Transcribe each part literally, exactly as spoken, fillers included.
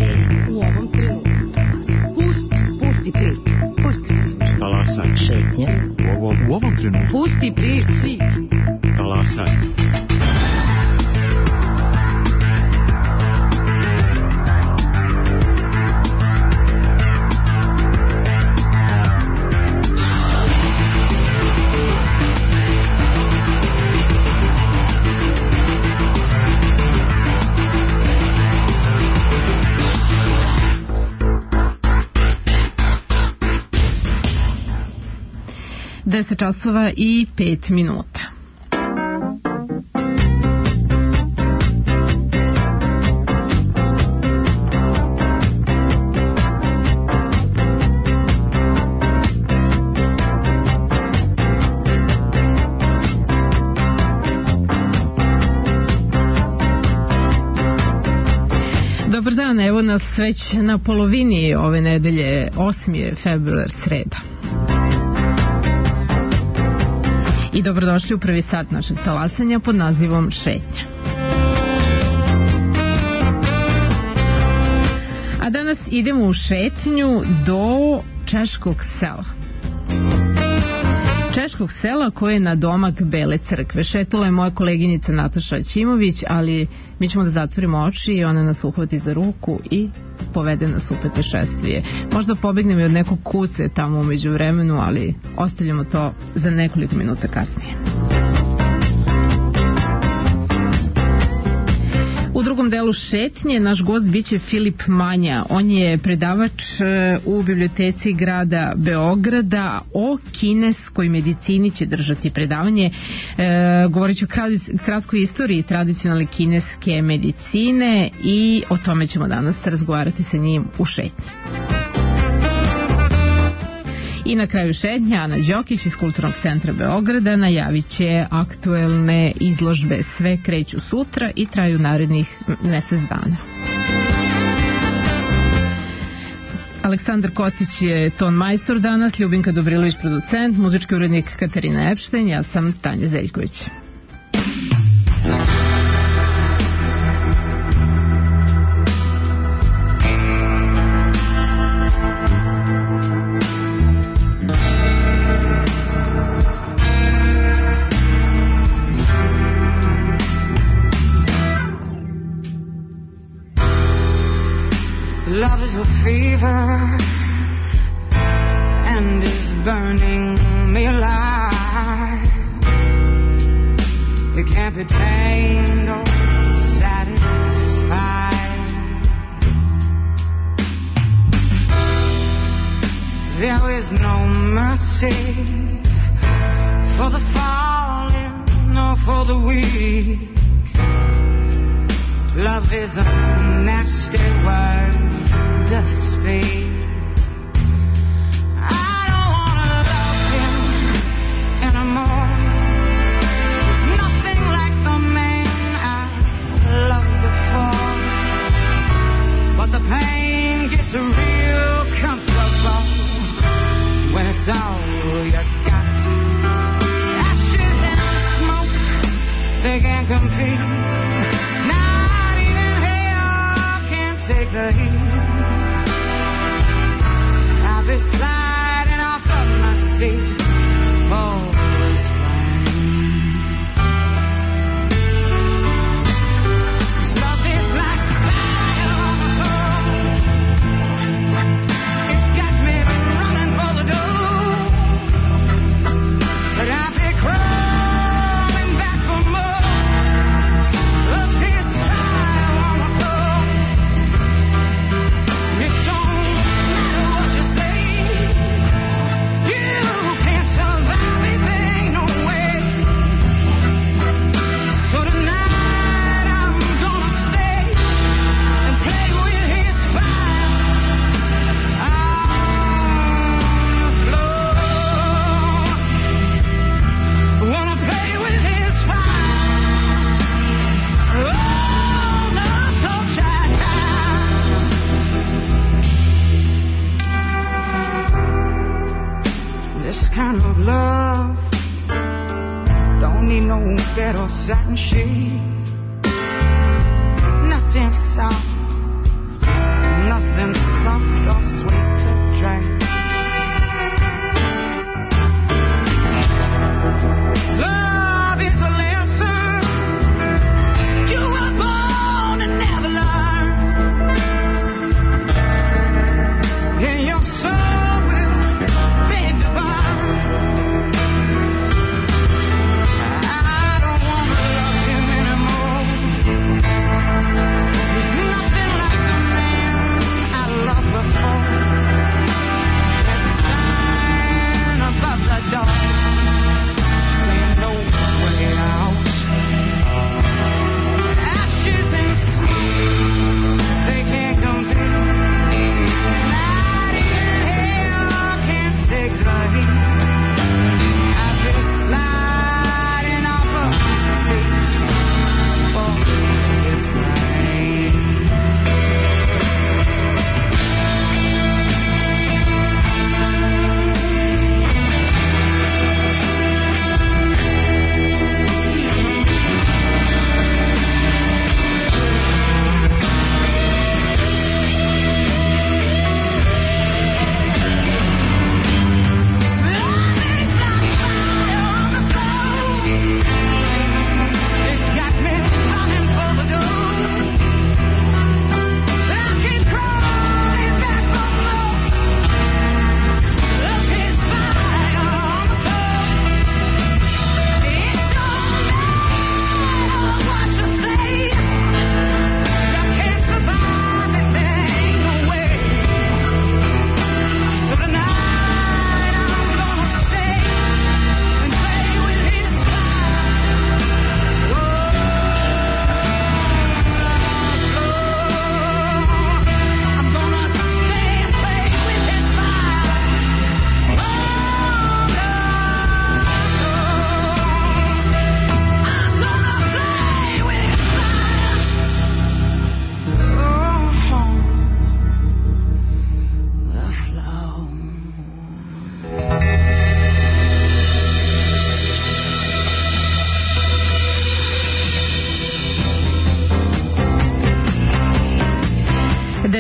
U ovom trenutku. Pusti, pusti priču. Pusti priču. Talasaj. Šetnja. U ovom, u ovom trenutku. Pusti priču. Talasaj. deset časova i pet minuta. Dobar dan, evo nas već na polovini ove nedelje, osmi februar, sreda. I dobrodošli u prvi sat našeg talasanja pod nazivom Šetnja. A danas idemo u šetnju do Češkog sela. Češkog sela koje je na domak Bele crkve. Šetala je moja koleginica Nataša Ćimović, ali mi ćemo da zatvorimo oči i ona nas uhvati za ruku i povede nas u putešestvije. Možda pobegnem i od nekog kuce tamo umeđu vremenu, ali ostavljamo to za nekoliko minuta kasnije. U drugom delu šetnje naš gost biće Filip Manja. On je predavač u biblioteci grada Beograda. O kineskoj medicini će držati predavanje. E, govorit ću o kratkoj istoriji tradicionalne kineske medicine i o tome ćemo danas razgovarati sa njim u šetnji. I na kraju šetnja Ana Đokić iz Kulturnog centra Beograda najavit će aktuelne izložbe. Sve kreću sutra i traju narednih mesec dana. Aleksandar Kostić je ton majstor danas, Ljubinka Dobrilović producent, muzički urednik Katarina Epštajn, ja sam Tanja Zeljković. Love is a fever and is burning me alive. It can't be tamed or satisfied. There is no mercy for the fallen or for the weak. Love is a nasty word to speak. I don't wanna love him anymore. There's nothing like the man I loved before. But the pain gets real comfortable when it's all you got. Ashes and smoke, they can't compete. Not even hell can take the heat. I'll be sliding off of my seat for this flame. 'Cause love is like fire on the floor. It's got me running for the door, but I'll be crawling back for more of this fire on the floor. It don't matter what you say. kind of love don't need no bed or satin sheet. Nothing soft,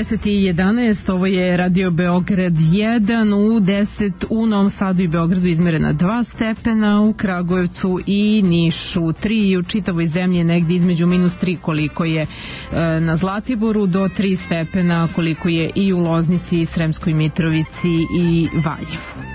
deset i jedanaest, ovo je Radio Beograd jedan, u deset u Novom Sadu i Beogradu izmerena dva stepena, u Kragujevcu i Nišu tri, i u čitavoj zemlji negdje između minus tri koliko je e, na Zlatiboru do tri stepena koliko je i u Loznici, Sremskoj Mitrovici i Valjevu.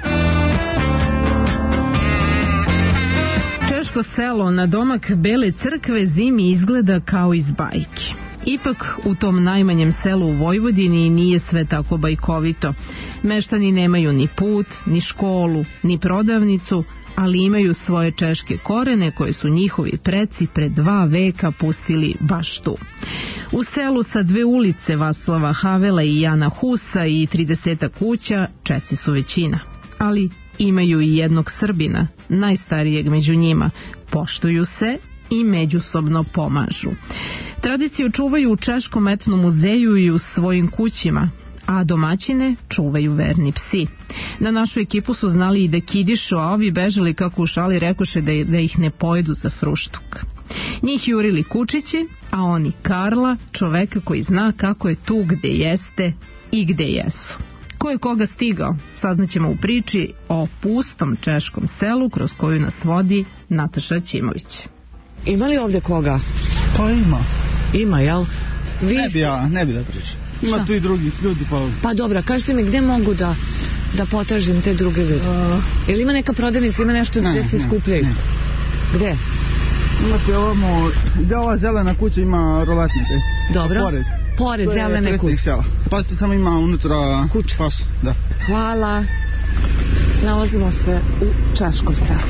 Češko selo na domak Bele crkve zimi izgleda kao iz bajke. Ipak u tom najmanjem selu u Vojvodini nije sve tako bajkovito. Meštani nemaju ni put, ni školu, ni prodavnicu, ali imaju svoje češke korene koje su njihovi preci pre dva veka pustili baš tu. U selu sa dve ulice, Vaslava Havela i Jana Husa, i trideset kuća, Česi su većina. Ali imaju i jednog Srbina, najstarijeg među njima. Poštuju se i međusobno pomažu. Tradiciju čuvaju u Češkom etnom muzeju i u svojim kućima, a domaćine čuvaju verni psi. Na našu ekipu su znali i da kidišu, a ovi bežali kako u šali rekoše da, da ih ne pojedu za fruštuk. Njih jurili kučići, a oni Karla, čoveka koji zna kako je tu gde jeste i gde jesu. Ko je koga stigao, saznaćemo u priči o pustom češkom selu kroz koju nas vodi Nataša Ćimović. Ima li ovdje koga? Pa ima. Ima, jel? Vi... Ne bi ja, ne bi da pričam. Ima Šta? tu i drugih ljudi, pa... Pa dobro, kažete mi gdje mogu da, da potražim te druge ljude? Uh... Jel ima neka prodavnica, ima nešto Ne, gdje se ne, skupljaju? ne. Gde? Imate ovamo, gdje ova zelena kuća ima rolatnike. Dobro. Pored. Pored To je zelene predsjednik kuće. sela. Pazite, samo ima unutra Kuća. pas. Da. Hvala. Nalazimo se u Češkom selu.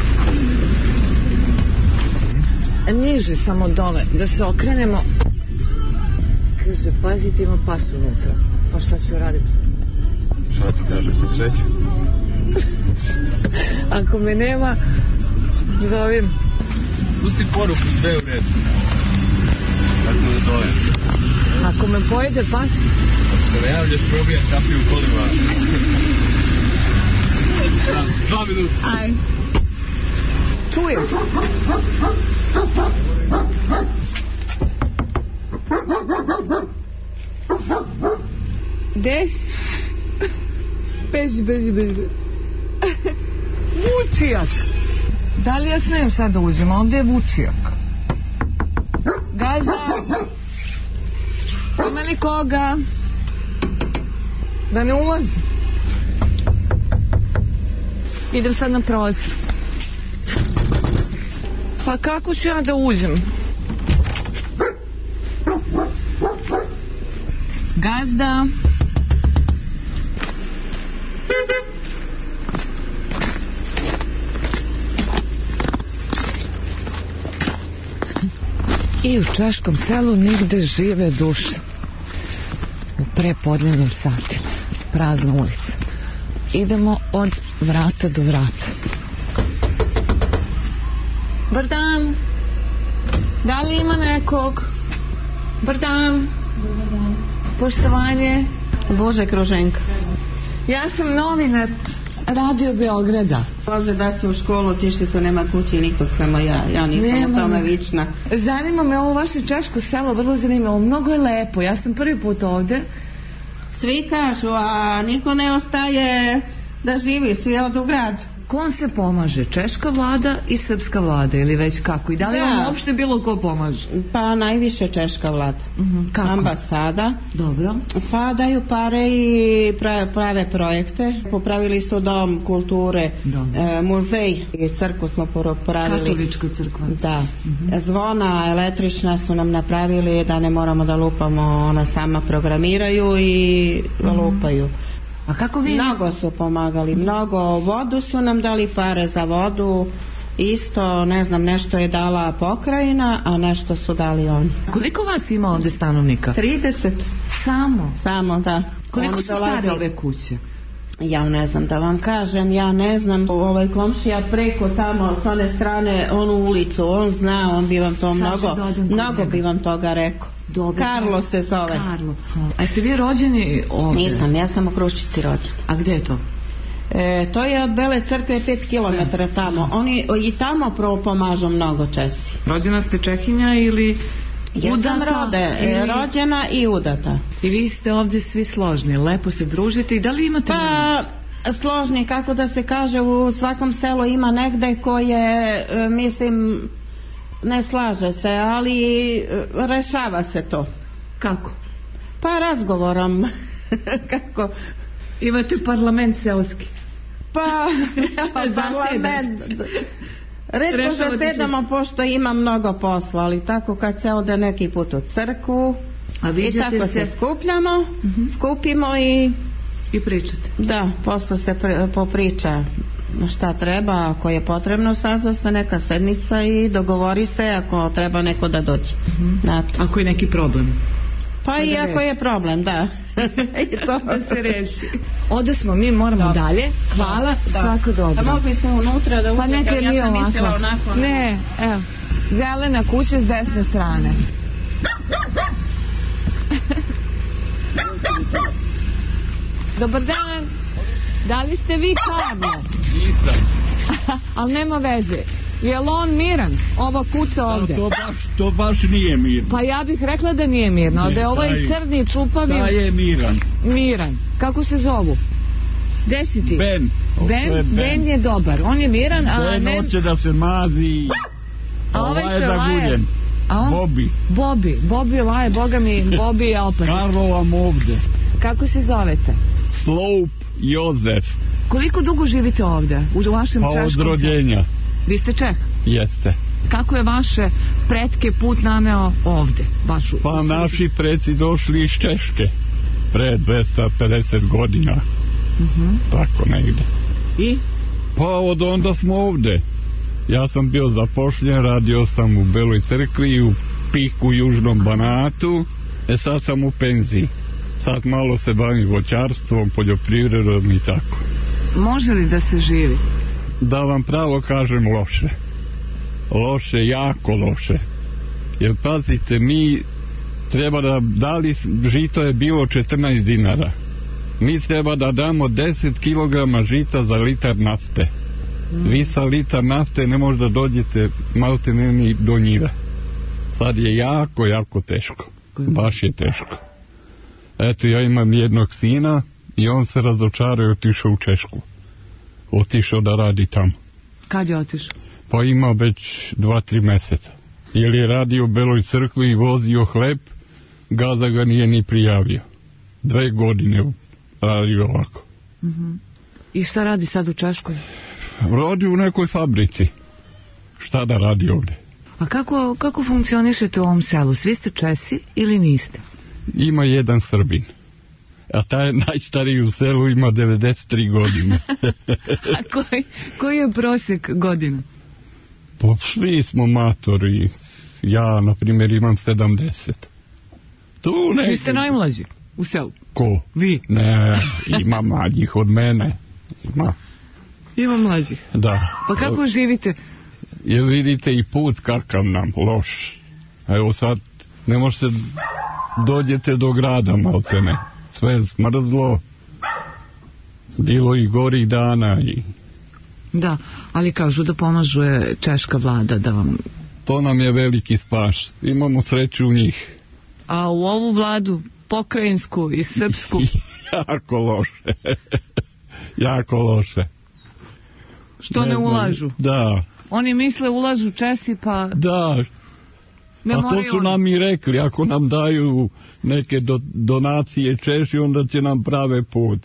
Niže samo dole, da se okrenemo. Kaže, pazite, ima pas unutra. Pa šta ću raditi? Šta ti kažem, sa sreću? Ako me nema, zovim. Pusti poruku, sve u redu. Sad te da zovem. Ako me pojede pas, Ako se ne javljaš, probijam kapiju u kolima. Da, dva minuta. aj. Čujem. Gde? Beži, beži, beži. Vučijak. Da li ja smijem sad da uđem? Ovdje je Vučijak. Gazda. Ima li koga? Da ne ulazi. Idem sad na prozor. Pa kako ću ja da uđem? Gazda. I u Češkom selu nigde žive duše. U prepodnevnim satima. Prazna ulica. Idemo od vrata do vrata. Dobar dan. Da li ima nekog? Dobar dan. Poštovanje. Bože Kroženka. Ja sam novinar Radio Beograda. Voze daci u školu, otišli su, nema kući nikog, samo ja. Ja nisam Nema u tome me. vična. Zanima me ovo vaše Češko selo, vrlo zanimljivo. Mnogo je lepo. Ja sam prvi put ovdje. Svi kažu, a niko ne ostaje da živi, svi odu u grad. Ko vam se pomaže? Češka vlada i srpska vlada ili već kako? I da li Da. vam uopšte bilo ko pomaže? Pa najviše češka vlada. Uh-huh. Kako? Ambasada. Dobro. Pa daju pare i pra- prave projekte. Popravili su dom kulture, Dobro. e, muzej i crkvu smo popravili. Katolička crkva. Da. Zvona električna su nam napravili da ne moramo da lupamo, ona sama programiraju i lupaju. A kako vi? Mnogo su pomagali, mnogo. Vodu su nam dali, pare za vodu. Isto, ne znam, nešto je dala pokrajina, a nešto su dali oni. Koliko vas ima ovdje stanovnika? trideset. Samo. Samo, da. Koliko Oni su dolaze- stare ove kuće? Ja ne znam da vam kažem, ja ne znam. Ovaj komšija preko tamo s one strane, onu ulicu, on zna, on bi vam to Sad ću mnogo, da odem kod mnogo njega. bi vam toga rekao. Dobro. Karlo se zove. Karlo. A jeste vi rođeni ovdje? Nisam, ja sam u Kruščici rođen. A gdje je to? E, to je od Bele crkve pet kilometara tamo. Oni i tamo pro pomažu mnogo Česi. Rođena ste Čehinja ili... Ja sam Udata rode, e, ili- rođena i udata. I vi ste ovdje svi složni, lepo se družite i da li imate... Pa složni, kako da se kaže, u svakom selu ima negde koje, e, mislim, ne slaže se, ali e, rešava se to. Kako? Pa razgovorom. Kako? Imate parlament selski. Pa parlament. Redko Rešavate zasedamo pošto ima mnogo posla, ali tako kad se ode neki put u crkvu A i viđate tako se se skupljamo, skupimo i i pričate. da, posle se pre, popriča šta treba, ako je potrebno sazva se neka sednica i dogovori se ako treba neko da dođe. Znate. Ako je neki problem. Pa i da ako reši. je problem, da. I to Da se reši. Ode smo, mi moramo dalje. Hvala, svako dobro. A mogli ste unutra da Pa uđete, neka ja nije sam mislila ovako. onako. Ne, evo. Zelena kuća s desne strane. Dobar dan. Da li ste vi Karlo? Nisam. Ali nema veze. Je li on miran? Ova kuća ovde? To baš, to baš nije mirno. Pa ja bih rekla da nije mirno, ali da je ovaj taj- crni čupavi Da je miran. miran. Kako se zovu? Gde si ti? Ben. Ovo Ben, je Ben je dobar, on je miran, a Ben ne... hoće da se mazi. A ovaj što je laje? zaguljen. A on? Bobby. Bobby, Bobby laje, boga mi, Bobby je opasan. Karlo vam ovde. Kako se zovete? Slope Jozef. Koliko dugo živite ovde, u vašem Pa od češkom selu? rođenja. Vi ste Čeh. Jeste. Kako je vaše pretke put nameo ovde? Baš u, Pa u Srbiji? naši preci došli iz Češke. Pre dvesta pedeset godina. Mhm. Tako negde. I? Pa od onda smo ovde. Ja sam bio zapošljen, radio sam u Beloj crkvi, u Piku, Južnom Banatu. E sad sam u penziji. Sad malo se bavim voćarstvom, poljoprivredom i tako. Može li da se živi? Da vam pravo kažem, loše. Loše, jako loše. Jer pazite, mi treba da dali, žito je bilo četrnaest dinara. Mi treba da damo deset kilograma žita za litar nafte. Vi sa litar nafte ne možda dođete malte ne ni do njive. Sad je jako, jako teško. Baš je teško. Eto, ja imam jednog sina i on se razočarao i otišao u Češku. Otišao da radi tamo. Kad je otišao? Pa ima već dva, tri meseca. Jer je radio u Beloj crkvi i vozio hleb, gazda ga nije ni prijavio. Dve godine radio ovako. I šta radi sad u Češkoj? Radi u nekoj fabrici. Šta da radi ovde? A kako, kako funkcionišete u ovom selu? Svi ste Česi ili niste? Ima jedan Srbin. A taj najstariji u selu ima devedeset tri godine. A koji, koji je prosjek godina? Pa svi smo matori. Ja, na primjer, imam sedamdeset. Tu neki... Vi ste najmlađi u selu. Ko? Vi? Ne, ima mlađih od mene. Ima, Ima mlađih. da. Pa kako živite? Jer vidite i put kakav nam, loš. Evo sad, ne može se dođete do grada, malte ne. Sve je smrzlo. Bilo i gorih dana i... Da, ali kažu da pomažu je češka vlada da vam... To nam je veliki spas. Imamo sreću u njih. A u ovu vladu, pokrajinsku i srpsku... Jako loše. Jako loše. Što ne, znam, ulažu? Da, Oni misle ulažu Česi pa da. ne A to moraju su oni. nam i rekli, ako nam daju neke do, donacije Češi, onda će nam prave put.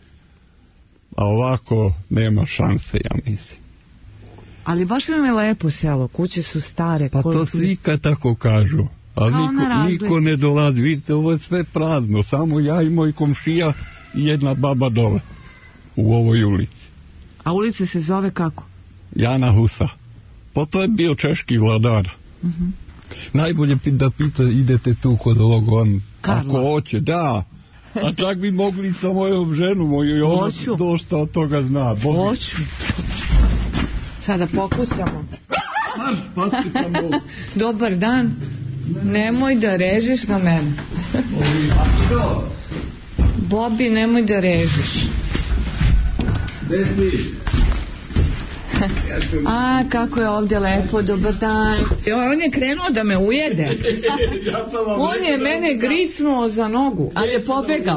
A ovako nema šanse, ja mislim. Ali baš vam je lepo selo, kuće su stare. Pa koje to su- svi kad tako kažu. A Kao na niko, razgledu. niko ne dolazi. Vidite, ovo je sve prazno. Samo ja i moj komšija i jedna baba dole. U ovoj ulici. A ulica se zove kako? Jana Husa. Pa to je bio češki vladar. Mhm. Najbolje pi- da pita, idete tu kod ovog on. Karla. Ako hoće, da. A čak bi mogli sa mojom ženu moju i ona Hoću. dosta od toga zna. Bogi. Hoću. Sada pokusamo. Marš, pasti samo. Dobar dan. Nemoj da režiš na mene. Bobi, nemoj da režiš. Gde si? A, kako je ovdje lepo, dobar dan. Jo, on je krenuo da me ujede. On je mene gricnuo za nogu, ali je pobegao.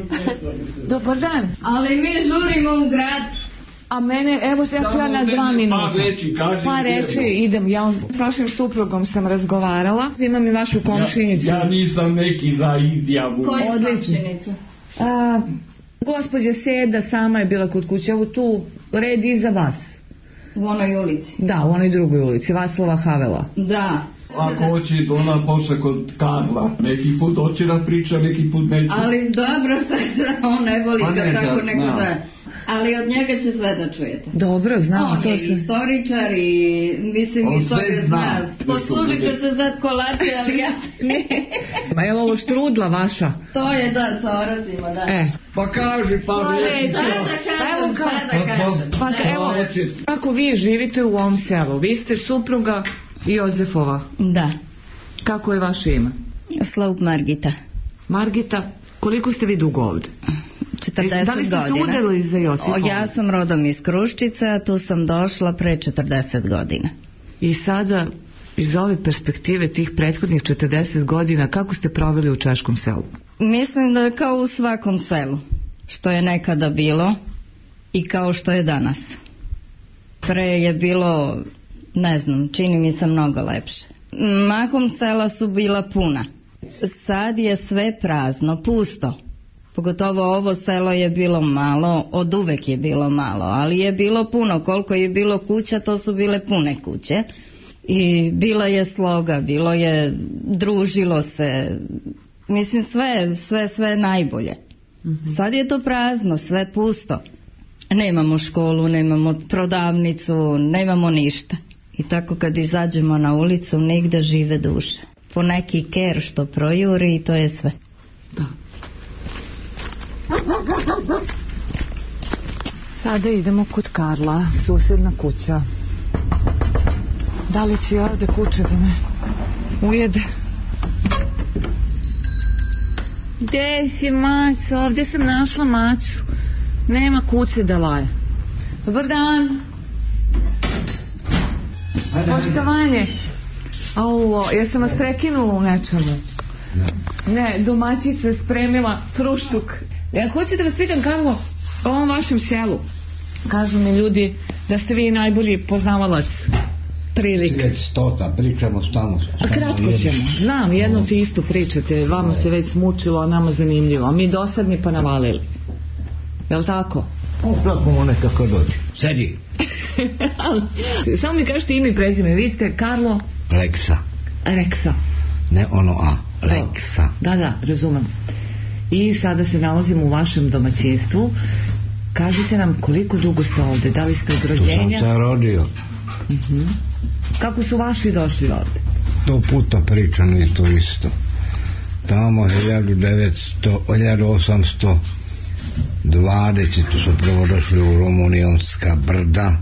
Dobar dan. Ali mi žurimo u grad. A mene, evo ja ću ja na dva minuta. Pa reći, kaži. Pa reći, idem, ja s vašim suprugom sam razgovarala. Imam i vašu komšinicu. Ja, ja nisam neki za izjavu. Koju Odlično. komšinicu? A, gospođa Seda sama je bila kod kuće, evo tu red iza vas. U onoj ulici. Da, u onoj drugoj ulici, Vaslava Havela. Da. Ako hoće ona posle kod Karla, neki put hoće da priča, neki put neće. Ali dobro sad, on ne voli Pa kad ne, tako da, neko znam. da. Ali od njega će sve da čujete. Dobro, znam, On to je se... istoričar i mislim On sve istoriju zna. zna. Poslužite se za kolače, ali ja... Ma je li ovo štrudla vaša? To je da, sa orezima, da. E, Pa kaži, pa reći. Šta da kažem, šta da kažem? pa evo, kako vi živite u ovom selu? Vi ste supruga Jozefova. Da, Kako je vaše ime? Sloup Margita. Margita, koliko ste vi dugo ovdje? četrdeset Da li ste se godina. udali za Josifova? O, ja sam rodom iz Kruščice, a tu sam došla pre četrdeset godina. I sada, iz ove perspektive tih prethodnih četrdeset godina, kako ste proveli u Češkom selu? Mislim da je kao u svakom selu, što je nekada bilo i kao što je danas. Pre je bilo, ne znam, čini mi se mnogo lepše. Mahom sela su bila puna. Sad je sve prazno, pusto. Pogotovo ovo selo je bilo malo, od uvek je bilo malo, ali je bilo puno. Koliko je bilo kuća, to su bile pune kuće. I bila je sloga, bilo je, družilo se, mislim sve, sve, sve najbolje. Mm-hmm. Sad je to prazno, sve pusto. Nemamo školu, nemamo prodavnicu, nemamo ništa. I tako kad izađemo na ulicu, nigde žive duše. Po neki ker što projuri i to je sve. Da. Sada idemo kod Karla, susjedna kuća. Da li će ovdje kuće da me ujede? Gdje si, Maco? Ovdje sam našla Maću. Nema kuće da laje. Dobar dan. Poštovanje. Au, jesam vas prekinula u nečemu? Ne, domaćica spremila fruštuk. Ja hoću da vas pitam, Karlo, o ovom vašem selu. Kažu mi ljudi da ste vi najbolji poznavalac prilike. Već stota, pričamo stalno. A kratko ćemo. Znam, jedno ti isto pričate. Vama se već smučilo, a nama zanimljivo. A mi dosadni pa navalili. Jel' tako? Kako nekako dođe. Sedi. Samo mi kažete ime i prezime. Vi ste Karlo Leksa. Reksa. Ne ono A. Leksa. Da, da, razumem. I sada se nalazimo u vašem domaćinstvu. Kažite nam koliko dugo ste ovdje, da li ste od Tu sam rođenja? se rodio. Uh-huh. Kako su vaši došli ovdje? To puta pričam i to isto. Tamo hiljadu devetsto, hiljadu osamsto dvadeset su prvo došli u Rumunionska brda,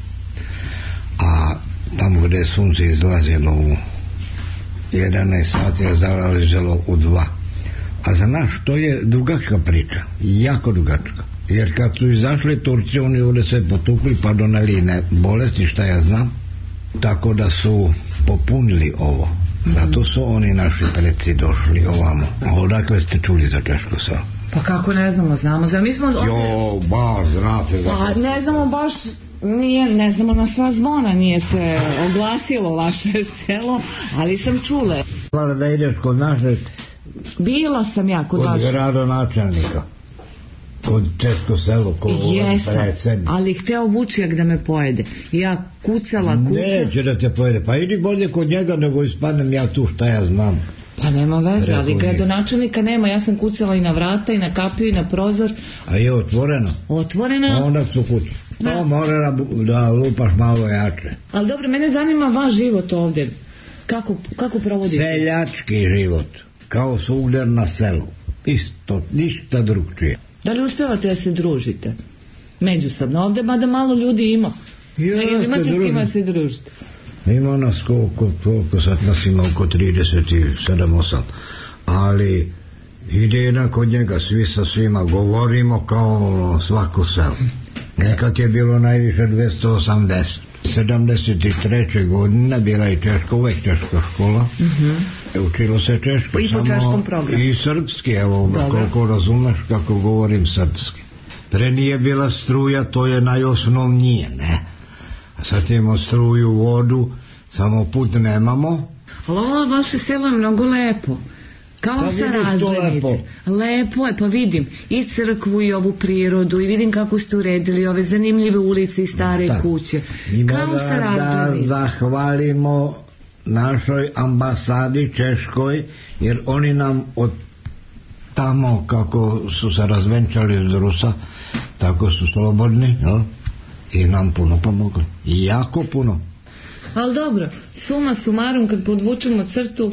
a tamo gdje je sunce izlazilo u jedanaest sati, je zalazilo u dva. A za nas to je dugačka priča, jako dugačka. Jer kad su izašli Turci, oni ovdje sve potukli pa doneli ne bolesti, šta ja znam, tako da su popunili ovo. Zato su oni naši preci došli ovamo. Odakle ste čuli za Češko selo? Pa kako ne znamo, znamo. Za mi smo... Jo, baš znate za... Pa ne znamo baš, nije, ne znamo na sva zvona, nije se oglasilo vaše selo, ali sam čula. Hvala da ideš kod našeg, Bila sam ja kod kod vaše. gradonačelnika, kod Česko selo, kod Jesam, predsjednika. ali hteo Vučijak da me pojede. Ja kucala, kucala. Neće da te pojede, pa idi bolje kod njega nego ispadnem ja tu, šta ja znam. Pa nema veze, ali Rekao gradonačelnika nema, ja sam kucala i na vrata, i na kapiju, i na prozor. A je otvoreno? Otvorena. Onda su kuće. Da. To mora da, da lupaš malo jače. Ali dobro, mene zanima vaš život ovdje. Kako, kako provodite? Seljački život, kao svugdje na selu. Isto, ništa drugčije. Da li uspevate da se družite? Međusobno, ovdje mada malo ljudi ima. Ja, Ili imate se s kima družim. se družite? Ima nas koliko, koliko sad nas ima oko trideset sedam osam. Ali ide jedan kod njega, svi sa svima govorimo kao ono, svako selo. Nekad je bilo najviše dvjesto osamdeset. sedamdeset treće godine bila je češka, uvek češka škola. Mhm. Učilo se češko, I po češkom programu. i srpski, evo, Dobro. koliko razumeš kako govorim srpski. Pre nije bila struja, to je najosnovnije, ne? A sad imamo struju, vodu, samo put nemamo. Ali ovo vaše selo je mnogo lepo. Kao Da sa vidiš to razglednice. lepo. Lepo je, pa vidim i crkvu i ovu prirodu i vidim kako ste uredili ove zanimljive ulice i stare Da. kuće. Mi Kao mora sa da razglednice. zahvalimo našoj ambasadi Češkoj, jer oni nam od tamo kako su se razvenčali od Rusa, tako su slobodni, jel? I nam puno pomogli. I jako puno. Ali dobro, suma sumarum kad podvučemo crtu,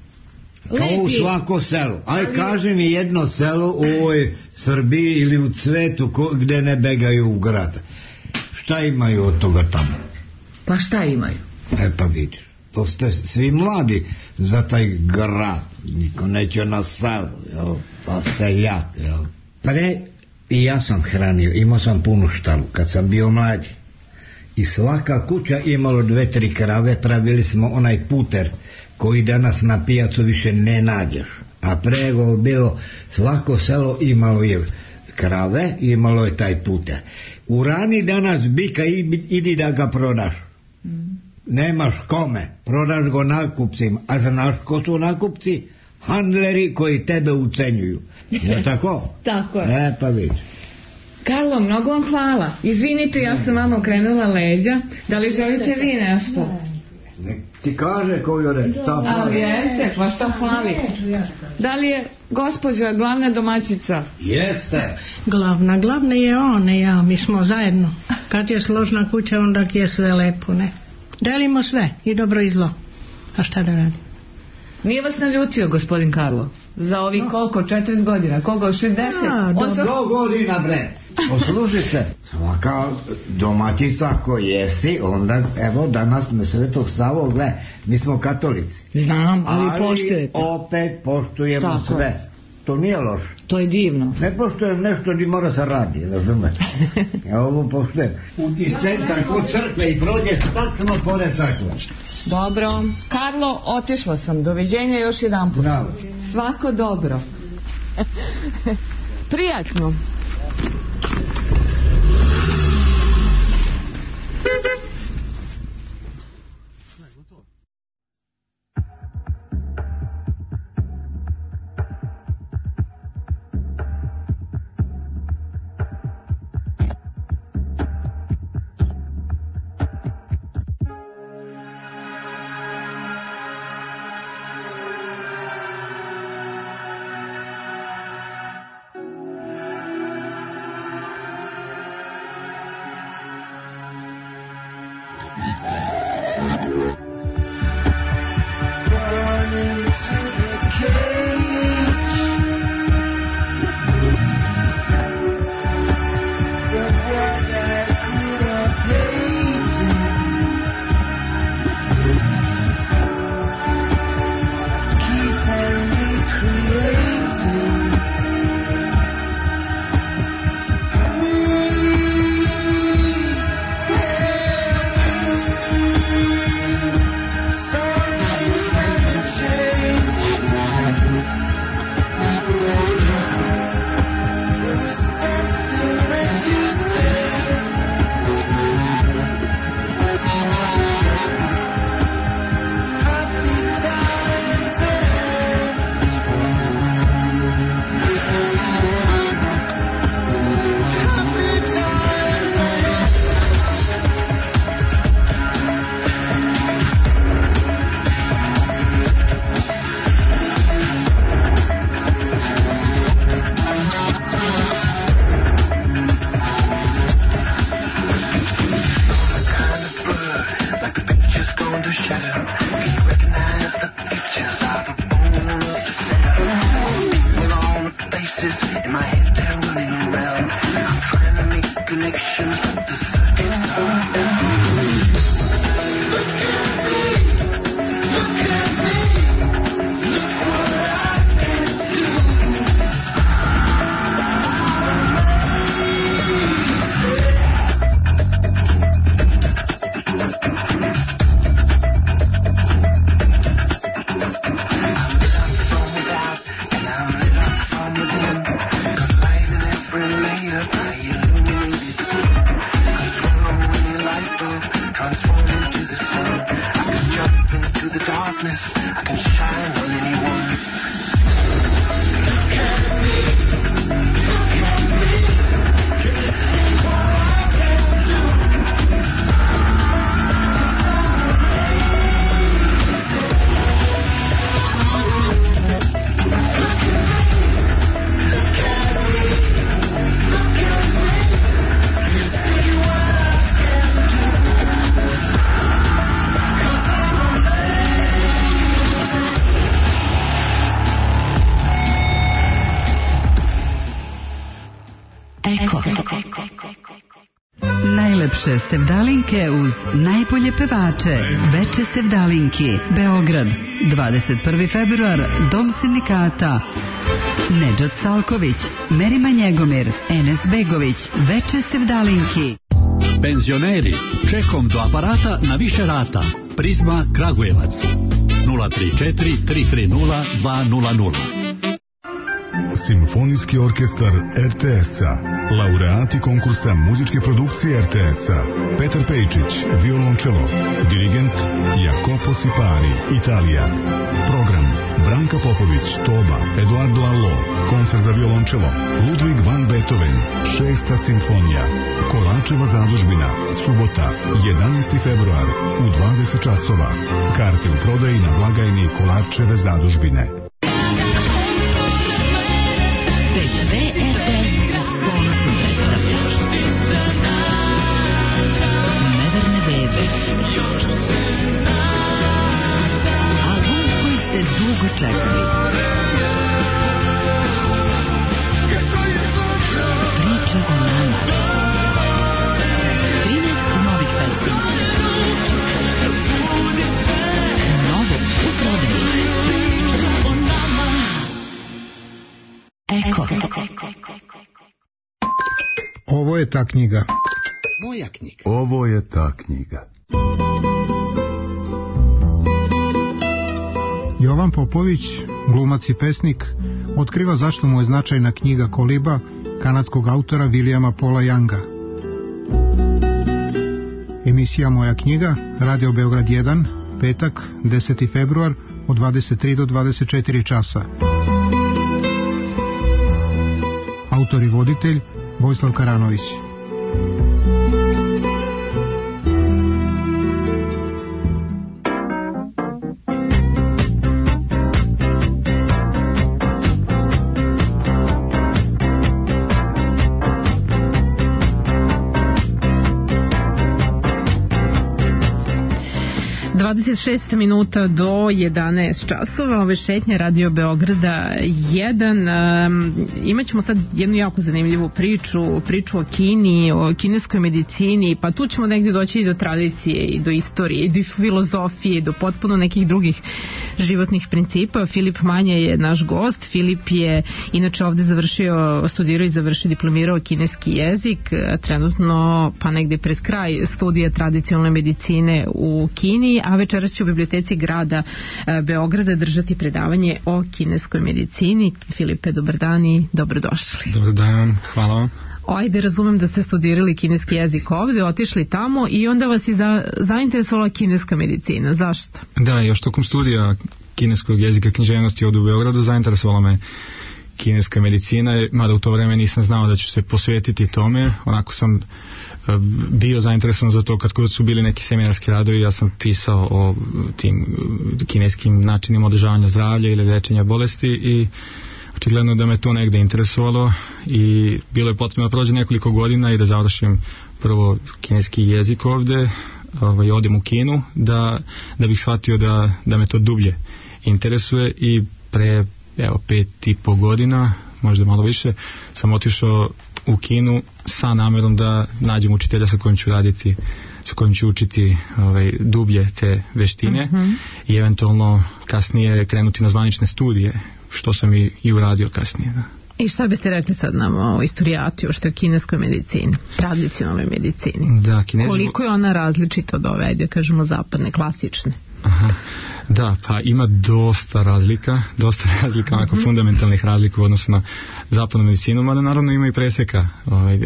Kao u lep je. svako selo. Aj, kaži mi jedno selo u ovoj Srbiji ili u cvetu ko, gde ne begaju u grad. Šta imaju od toga tamo? Pa šta imaju? E pa vidiš, to ste svi mladi za taj grad. Niko neće na selo, jel? Pa seljak, jel? Pre i ja sam hranio, imao sam punu štalu kad sam bio mlađi. I svaka kuća imalo dve, tri krave, pravili smo onaj puter koji danas na pijacu više ne nađeš. A pre je bilo, svako selo imalo je krave, imalo je taj puter. U rani danas bika i- idi da ga prodaš. Nemaš kome, prodaš go nakupcima. A znaš ko su nakupci? Handleri koji tebe ucenjuju. Je tako? Tako je. E pa vidiš. Karlo, mnogo vam hvala. Izvinite, ja sam vama okrenula leđa. Da li želite vi nešto? Nek ti kaže koju reč. Šta A fali? jeste, pa šta fali? Da li je gospođa glavna domaćica? Jeste. Glavna, glavna je on, ne ja, mi smo zajedno. Kad je složna kuća, onda je sve lepo, ne? Delimo sve, i dobro i zlo. A šta da radi? Nije vas naljutio gospodin Karlo? Za ovih koliko, četrdeset godina, koliko, šezdeset? A, On to- Do godina, bre. Posluži se. Svaka domaćica ko jesi, onda, evo, danas na Svetog Savu, gle, mi smo katolici. Znam, ali, Ali poštujete. opet poštujemo Tako je. sve. To nije loše. To je divno. Ne poštujem nešto gdje mora se radi, razumeš? Ja ovo poštujem. U- Iz centra kod crkve i prođeš tačno pored crkve. Dobro. Karlo, otišla sam. Doviđenja još jedan put. Bravo. Svako dobro. Prijatno. Eko. Najlepše sevdalinke uz najbolje pevače. Veče sevdalinki. Beograd. dvadeset prvi februar. Dom sindikata. Nedžad Salković, Merima Njegomir, Enes Begović. Veče sevdalinki. Penzioneri, čekom do aparata na više rata. Prizma Kragujevac. nula tri četiri tri tri nula dva nula nula. Simfonijski orkestar er te es-a. Laureati konkursa muzičke produkcije er te es-a. Petar Pejčić, violončelo. Dirigent Jacopo Sipari, Italija. Program Branka Popović, Toba, Eduardo Allo. Koncert za violončelo Ludwig van Beethoven, šesta simfonija. Kolačeva zadužbina, subota, jedanaesti februar u dvadeset časova. Karte u prodaji na blagajni Kolačeve zadužbine. Neverne bebe. Album koji ste dugo čekali. Priča o nama. trinaest novih pesama. Novo u prodaji. Eko. Ovo je ta knjiga. Moja knjiga. Ovo je ta knjiga. Jovan Popović, glumac i pesnik, otkriva zašto mu je značajna knjiga Koliba kanadskog autora Williama Paula Younga. Emisija Moja knjiga, Radio Beograd jedan, petak, deseti februar, od dvadeset tri do dvadeset četiri časa. Autor i voditelj Vojislav Karanović. dvadeset šest minuta do jedanaest časova, ove šetnje Radio Beograda jedan. Um, imaćemo sad jednu jako zanimljivu priču, priču o Kini, o kineskoj medicini, pa tu ćemo negdje doći i do tradicije, i do istorije, i do filozofije, i do potpuno nekih drugih životnih principa. Filip Manja je naš gost. Filip je inače ovde završio, studirao i završio, diplomirao kineski jezik, trenutno pa negde pred kraj studija tradicionalne medicine u Kini, a večeras će u biblioteci grada Beograda držati predavanje o kineskoj medicini. Filipe, dobar dan i dobrodošli. Dobar dan, hvala vam. Ajde, razumem da ste studirali kineski jezik ovde, otišli tamo i onda vas je za, zainteresovala kineska medicina. Zašto? Da, još tokom studija kineskog jezika i književnosti ovdje u Beogradu zainteresovala me kineska medicina, mada u to vreme nisam znao da ću se posvetiti tome. Onako sam bio zainteresovan za to kad su bili neki seminarski radovi, ja sam pisao o tim kineskim načinima održavanja zdravlja ili lečenja bolesti i očigledno da me to negde interesovalo i bilo je potrebno da prođe nekoliko godina i da završim prvo kineski jezik ovde, ovaj, odem u Kinu da, da bih shvatio da, da me to dublje interesuje i pre evo, pet i po godina, možda malo više, sam otišao u Kinu sa namerom da nađem učitelja sa kojim ću raditi, sa kojim ću učiti ovaj, dublje te veštine uh-huh. i eventualno kasnije krenuti na zvanične studije, što sam i, i uradio kasnije. Da. I šta biste rekli sad nam o istorijatiju, što je kineskoj medicini, tradicionalnoj medicini? Da, kinezi... Koliko je ona različita od ove, da kažemo, zapadne, klasične? Aha. Da, pa ima dosta razlika, dosta razlika, onako mm-hmm. fundamentalnih razlika u odnosu na zapadnu medicinu, mada naravno ima i preseka. Ovaj,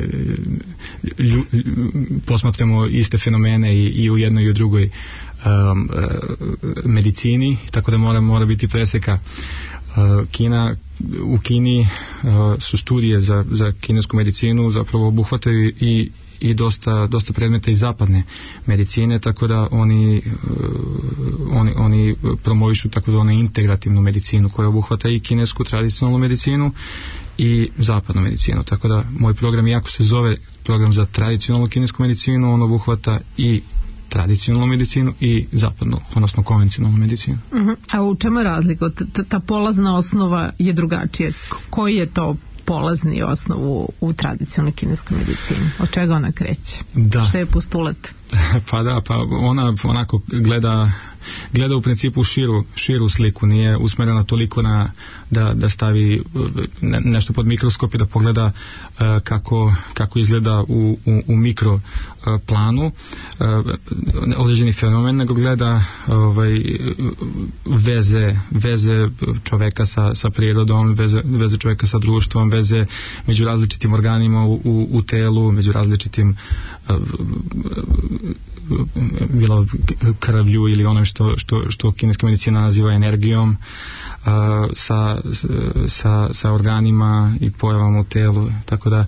lju, posmatramo iste fenomene i, i u jednoj i u drugoj um, medicini, tako da mora, mora biti preseka. Uh, Kina, u Kini uh, su studije za, za kinesku medicinu zapravo obuhvataju i i dosta, dosta predmeta iz zapadne medicine, tako da oni, uh, oni, oni promovišu tako da onu integrativnu medicinu koja obuhvata i kinesku tradicionalnu medicinu i zapadnu medicinu, tako da moj program, iako se zove program za tradicionalnu kinesku medicinu, on obuhvata i tradicionalnu medicinu i zapadnu, odnosno konvencionalnu medicinu. Uh-huh. A u čemu je razlika? Ta, ta polazna osnova je drugačija. Koji je to polazni osnov u, u tradicionalnoj kineskoj medicini? Od čega ona kreće? Da. Šta je postulat? Pa da, pa ona onako gleda gleda u principu širu, širu sliku, nije usmjerena toliko na da, da stavi ne, nešto pod mikroskop i da pogleda uh, kako, kako izgleda u, u, u mikro uh, planu uh, određeni fenomen, nego gleda ovaj, veze, veze čoveka sa, sa prirodom, veze, veze čoveka sa društvom, veze među različitim organima u, u, u telu, među različitim uh, bilo krvlju ili ono što, što, što kineska medicina naziva energijom, uh, sa, sa, sa organima i pojavama u telu, tako da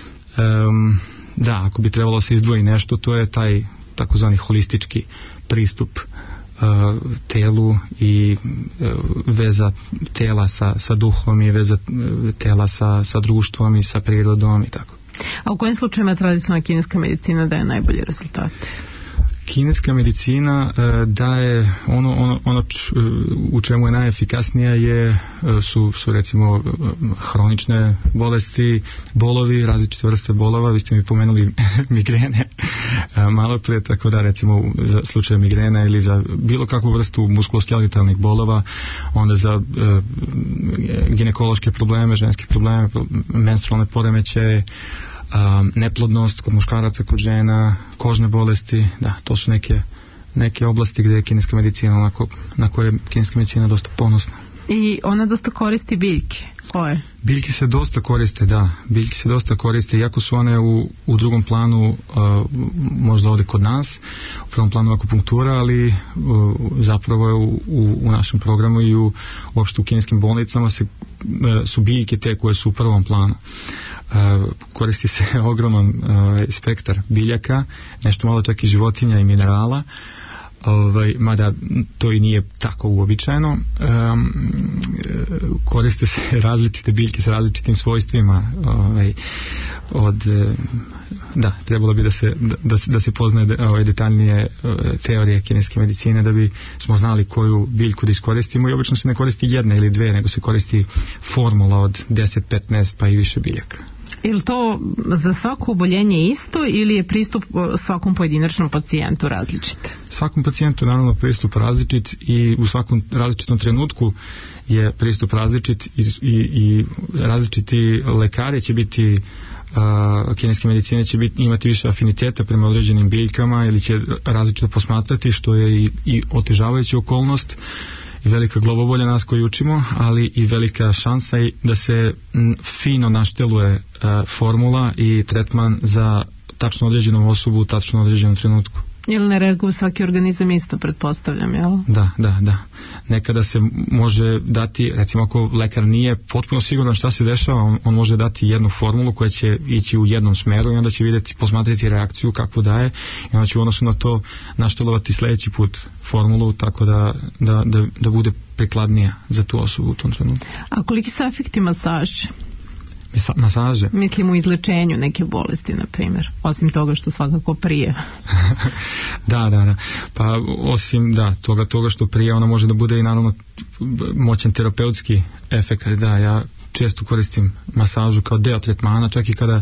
um, da, ako bi trebalo se izdvoji nešto, to je taj takozvani holistički pristup uh, telu i uh, veza tela sa, sa duhom i veza tela sa, sa društvom i sa prirodom i tako. A u kojim slučajima tradicionalna kineska medicina daje najbolje rezultate? Kineska medicina e, daje ono, ono, ono č, u čemu je najefikasnija je, su, su recimo hronične bolesti, bolovi, različite vrste bolova. Vi ste mi pomenuli migrene malo pre, tako da recimo za slučaj migrena ili za bilo kakvu vrstu muskuloskeletalnih bolova, onda za e, ginekološke probleme, ženske probleme, menstrualne poremećaje, Um, neplodnost kod muškaraca, kod žena, kožne bolesti, da, to su neke, neke oblasti gdje je kineska medicina onako, na koje je kineska medicina dosta ponosna. I ona dosta koristi biljke. Koje? Biljke se dosta koriste, da. Biljke se dosta koriste, iako su one u, u drugom planu, uh, možda ovdje kod nas, u prvom planu akupunktura, ali uh, zapravo je u, u, u našem programu i u, uopšte u kineskim bolnicama se, uh, su biljke te koje su u prvom planu. Uh, koristi se ogroman uh, spektar biljaka, nešto malo čak i životinja i minerala. Ovaj, mada to i nije tako uobičajeno. Um, koriste se različite biljke sa različitim svojstvima. Ovaj, od, da, trebalo bi da se, da, da se poznaje ovaj, detaljnije teorije kineske medicine da bi smo znali koju biljku da iskoristimo, i obično se ne koristi jedna ili dve, nego se koristi formula od deset, petnaest pa i više biljaka. Je li to za svako oboljenje isto ili je pristup svakom pojedinačnom pacijentu različit? Svakom pacijentu je naravno pristup različit i u svakom različitom trenutku je pristup različit i, i, i različiti lekari će biti Uh, kineske medicine će biti, imati više afiniteta prema određenim biljkama ili će različito posmatrati, što je i, i otežavajuća okolnost i velika glavobolja nas koji učimo, ali i velika šansa i da se m, fino našteluje uh, formula i tretman za tačno određenu osobu u tačno određenom trenutku. Ili ne reaguje svaki organizam isto, pretpostavljam, jel? Da, da, da. Nekada se može dati, recimo ako lekar nije potpuno siguran šta se dešava, on, on može dati jednu formulu koja će ići u jednom smeru i onda će vidjeti, posmatrati reakciju kakvu daje i onda će u odnosu na to naštelovati sljedeći put formulu tako da, da, da, da bude prikladnija za tu osobu u tom trenutku. A koliki su efekti masaže? Masaže? Mislim u izlečenju neke bolesti, na primjer. Osim toga što svakako prije. da, da, da. Pa osim da, toga, toga što prije, ona može da bude i naravno moćan terapeutski efekt. Da, ja često koristim masažu kao deo tretmana, čak i kada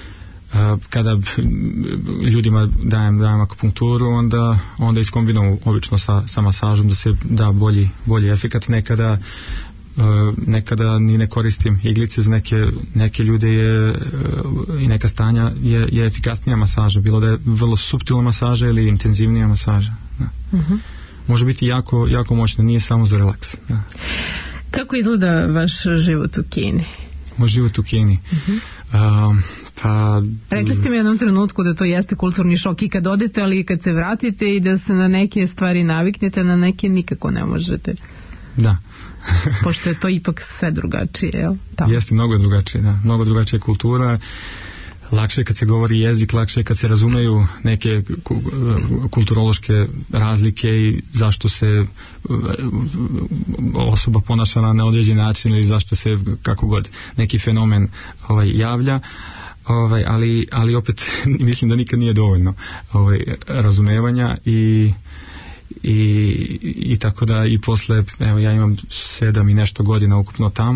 kada ljudima dajem, dajem akupunkturu, onda, onda iskombinujem obično sa, sa masažom da se da bolji, bolji efekt. Nekada nekada ni ne koristim iglice, za neke, neke ljude je i neka stanja je, je efikasnija masaža, bilo da je vrlo suptilna masaža ili intenzivnija masaža. Da. Uh-huh. Može biti jako, jako moćna, nije samo za relaks. Da. Kako izgleda vaš život u Kini? Moj život u Kini? Uh-huh. Um, pa... Rekli ste mi u jednom trenutku da to jeste kulturni šok i kad odete, ali i kad se vratite i da se na neke stvari naviknete, na neke nikako ne možete. Da. Pošto je to ipak sve drugačije, jel? Tamo. Jeste mnogo drugačije, da. Mnogo drugačija kultura. Lakše kad se govori jezik, lakše kad se razumeju neke kulturološke razlike i zašto se osoba ponaša na određen način ili zašto se kako god neki fenomen ovaj, javlja. Ovaj, ali, ali opet mislim da nikad nije dovoljno ovaj, razumevanja i I, i tako da i posle, evo ja imam sedam i nešto godina ukupno tamo,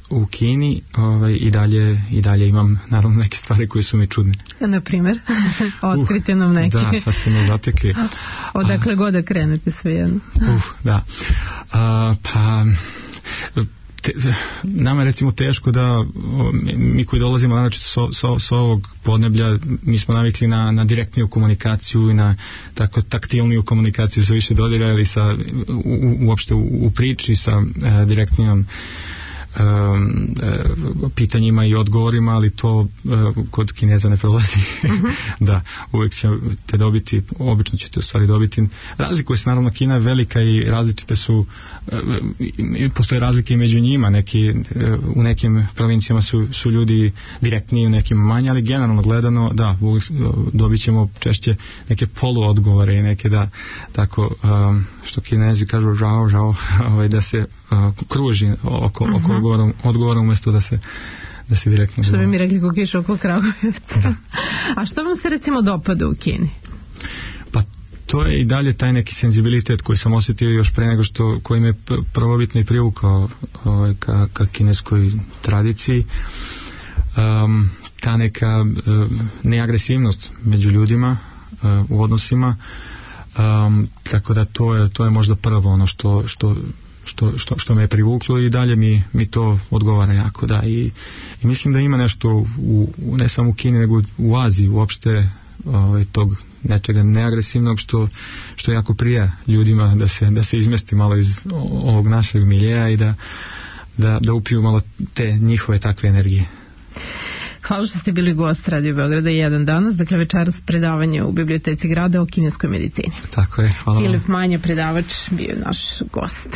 u Kini, ovaj, i dalje i dalje imam naravno neke stvari koje su mi čudne. Na primjer, otkrite nam neke. Da, sad ste me zatekli. Odakle god da krenete, svejedno. Uh, da. A, pa te, nama je recimo teško da mi koji dolazimo znači so, so, so ovog podneblja, mi smo navikli na, na direktniju komunikaciju i na tako taktilniju komunikaciju sa više dodira ili sa u, uopšte u, u priči sa e, direktnijom Um, e, pitanjima i odgovorima, ali to e, kod Kineza ne prolazi. Uh-huh. Da, uvijek ćete dobiti, obično ćete u stvari dobiti. Razlikuje se naravno, Kina je velika i različite su, e, postoje razlike i među njima, neki, e, u nekim provincijama su, su ljudi direktniji, u nekim manje, ali generalno gledano, da, uvijek dobit ćemo češće neke poluodgovore i neke da, tako, um, što Kinezi kažu žao, žao, ovaj, da se uh, kruži oko, uh-huh. oko odgovora, odgovora umjesto da se da se direktno što bi mi rekli ko kiša oko Kragujevca. A što vam se recimo dopada u Kini? Pa to je i dalje taj neki senzibilitet koji sam osjetio još pre nego što, koji me prvobitno i privukao ovaj, ka, ka kineskoj tradiciji. Um, ta neka uh, neagresivnost među ljudima uh, u odnosima. Um, tako da to je, to je možda prvo ono što, što, što, što, što me je privuklo i dalje mi, mi to odgovara jako, da, i, i mislim da ima nešto u, u, ne samo u Kini nego u Aziji uopšte ovaj, tog nečega neagresivnog što, što jako prija ljudima da se, da se izmesti malo iz ovog našeg miljeja i da, da, da upiju malo te njihove takve energije. Hvala što ste bili gost Radio Beograda jedan danas, dakle večeras predavanje u Biblioteci grada o kineskoj medicini. Tako je, hvala. Filip Manja, predavač, bio je naš gost.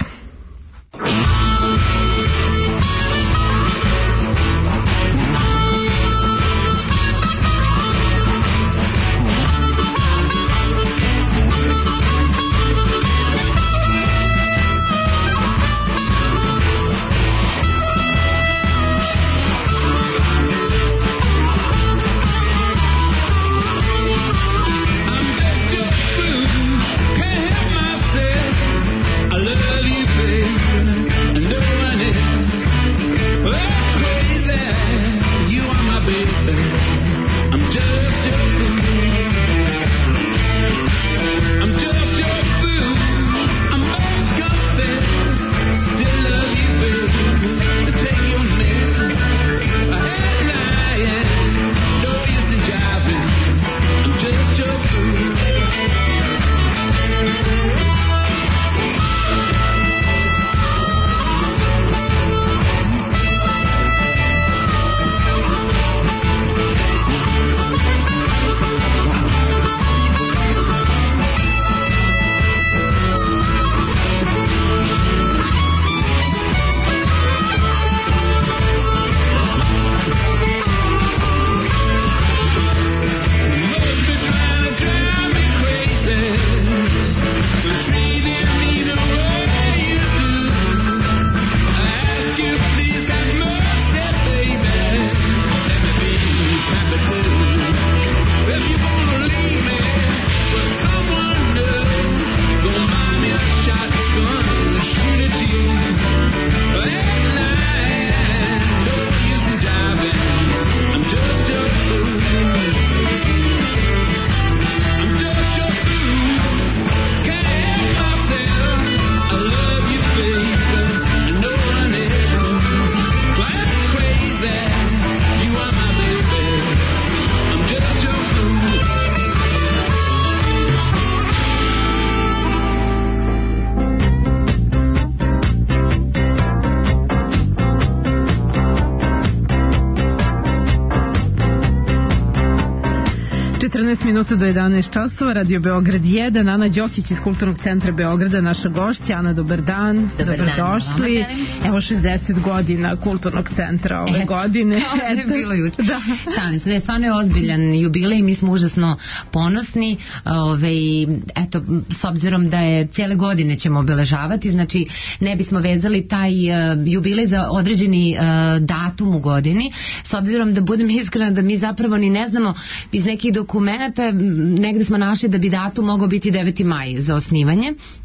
četrnaest minuta do jedanaest časova, Radio Beograd jedan, Ana Đokić iz Kulturnog centra Beograda, naša gošća. Ana, dobar dan, dobar dobrodošli. Dan, evo šezdeset godina Kulturnog centra ove e, godine. Kao da je bilo juče. Da. Šalim se, stvarno je ozbiljan jubilej, mi smo užasno ponosni. Ove, eto, s obzirom da je cijele godine ćemo obeležavati, znači ne bismo vezali taj uh, jubilej za određeni uh, datum u godini, s obzirom da budem iskrena da mi zapravo ni ne znamo iz nekih dokumenata, negde smo našli da bi datum mogao biti deveti maj za osnivanje.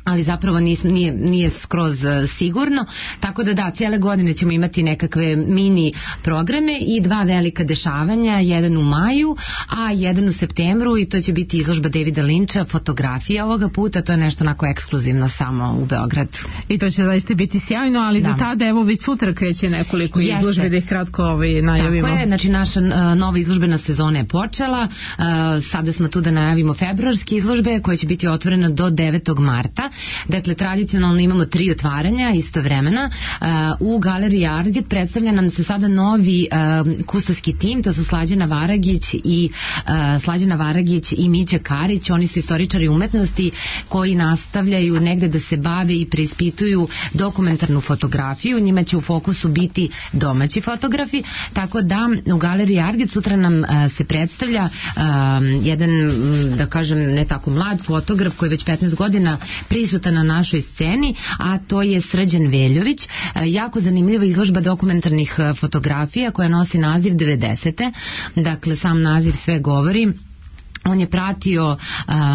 ali zapravo nis, nije, nije skroz sigurno, tako da da, cijele godine ćemo imati nekakve mini programe i dva velika dešavanja, jedan u maju, a jedan u septembru, i to će biti izložba Davida Lyncha, fotografija ovoga puta, to je nešto onako ekskluzivno samo u Beogradu. I to će zaista biti sjajno, ali da. do tada evo već sutra kreće nekoliko Jeste. izložbe, da ih kratko ovaj, najavimo. Tako je, znači naša uh, nova izložbena sezona je počela, uh, sada smo tu da najavimo februarske izložbe koje će biti otvorene do devetog marta. Dakle, tradicionalno imamo tri otvaranja istovremena. Uh, u Galeriji Arget predstavlja nam se sada novi uh, kustoski tim, to su Slađana Varagić i uh, Slađana Varagić i Mića Karić. Oni su istoričari umetnosti koji nastavljaju negde da se bave i preispituju dokumentarnu fotografiju. Njima će u fokusu biti domaći fotografi, tako da u Galeriji Arget sutra nam uh, se predstavlja uh, jedan, da kažem, ne tako mlad fotograf koji već petnaest godina prisutan na našoj sceni, a to je Srđan Veljović. Jako zanimljiva izložba dokumentarnih fotografija koja nosi naziv devedesete. Dakle, sam naziv sve govori. On je pratio, um,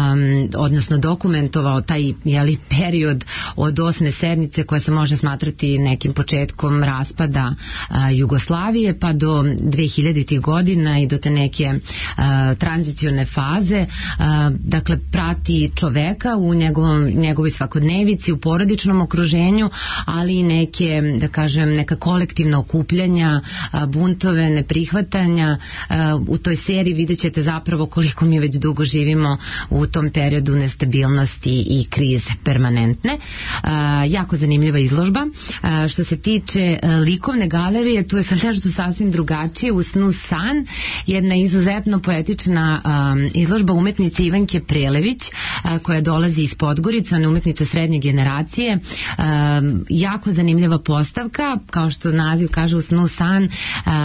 odnosno dokumentovao taj jeli, period od osme sednice koja se može smatrati nekim početkom raspada uh, Jugoslavije pa do dvehiljaditih godina i do te neke uh, tranzicione faze. Uh, dakle, prati čoveka u njegovom, njegovoj svakodnevici, u porodičnom okruženju, ali i neke, da kažem, neka kolektivna okupljanja, uh, buntove, neprihvatanja. Uh, u toj seriji vidjet ćete zapravo koliko mi već dugo živimo u tom periodu nestabilnosti i krize permanentne. Uh, jako zanimljiva izložba. Uh, što se tiče uh, likovne galerije, tu je sad nešto sasvim drugačije. U Snu san, jedna izuzetno poetična um, izložba umetnice Ivanke Prelević, uh, koja dolazi iz Podgorice, ona je umetnica srednje generacije. Um, jako zanimljiva postavka, kao što naziv kaže, U snu san. Um,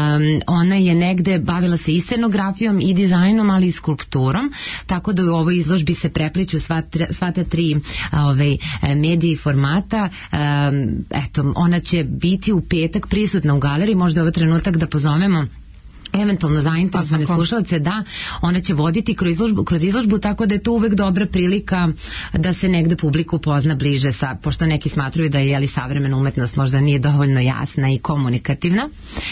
ona je negde bavila se i scenografijom i dizajnom, ali i skulpturom, tako da u ovoj izložbi se prepliču sva, sva ta tri ove, medije i formata. Um, eto, ona će biti u petak prisutna u galeriji, možda je ovo trenutak da pozovemo eventualno zainteresovane slušalce, da ona će voditi kroz izložbu, kroz izložbu, tako da je to uvek dobra prilika da se negde publiku upozna bliže sa, pošto neki smatruju da je jeli, savremena umetnost možda nije dovoljno jasna i komunikativna.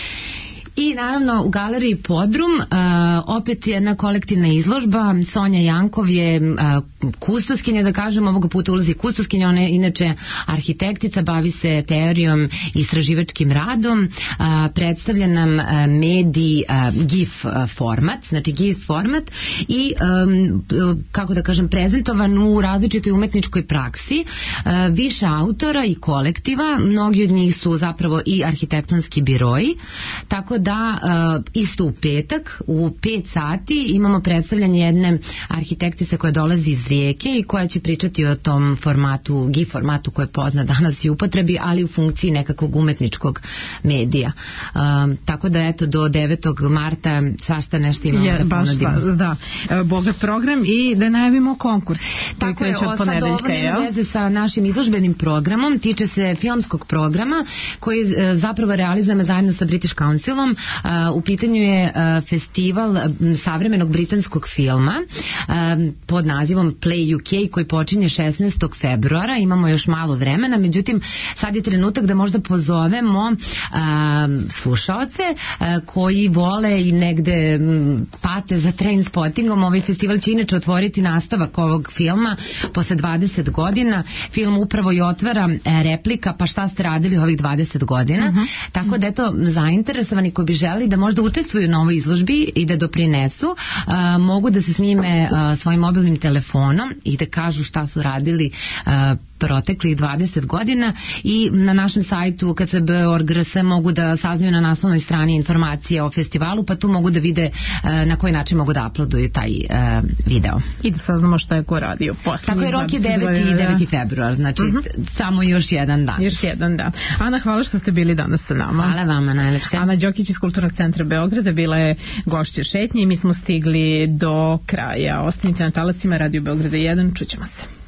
I naravno u galeriji Podrum uh, opet jedna kolektivna izložba. Sonja Jankov je uh, kustoskinja, da kažem, ovoga puta ulazi kustoskinja, ona je inače arhitektica, bavi se teorijom i istraživačkim radom, uh, predstavlja nam uh, medij uh, GIF uh, format, znači GIF format i um, kako da kažem, prezentovan u različitoj umetničkoj praksi, uh, više autora i kolektiva, mnogi od njih su zapravo i arhitektonski biroji, tako da uh, isto u petak u pet sati imamo predstavljanje jedne arhitektice koja dolazi iz Rijeke i koja će pričati o tom formatu, GIF formatu koji je poznat danas i upotrebi, ali u funkciji nekakvog umetničkog medija. Uh, tako da eto do devetog marta svašta nešto imamo je, da baš ponudimo. Da, bogat program i da najavimo konkurs. Tako je, o, sad ovo nema veze sa našim izložbenim programom, tiče se filmskog programa koji e, zapravo realizujemo zajedno sa British Councilom. E, u pitanju je e, festival savremenog britanskog filma e, pod nazivom Play U K koji počinje šesnaestog februara. Imamo još malo vremena, međutim sad je trenutak da možda pozovemo e, slušaoce e, koji vole i negde m, pate za train spottingom. Ovaj festival će inače otvoriti nastavak ovog filma posle dvadeset godina. Film upravo i otvara e, replika pa šta ste radili ovih dvadeset godina. Uh -huh. Tako da eto, zainteresovani koji bi želi da možda učestvuju na ovoj izložbi i da doprinesu, a, mogu da se snime a, svojim mobilnim telefonom i da kažu šta su radili a, proteklih dvadeset godina i na našem sajtu k c b tačka org r s mogu da saznaju na naslovnoj strani informacije o festivalu, pa tu mogu da vide a, na koji način mogu da uploaduju taj a, video. I da saznamo šta je ko radio posle. Tako je, rok je deveti februar, znači uh -huh. samo još jedan dan. Još jedan dan. Ana, hvala što ste bili danas sa nama. Hvala vama najlepše. Ana Đokić iz Kulturnog centra Beograda bila je gošća šetnje i mi smo stigli do kraja. Ostanite na talasima Radio Beograda jedan, čućemo se.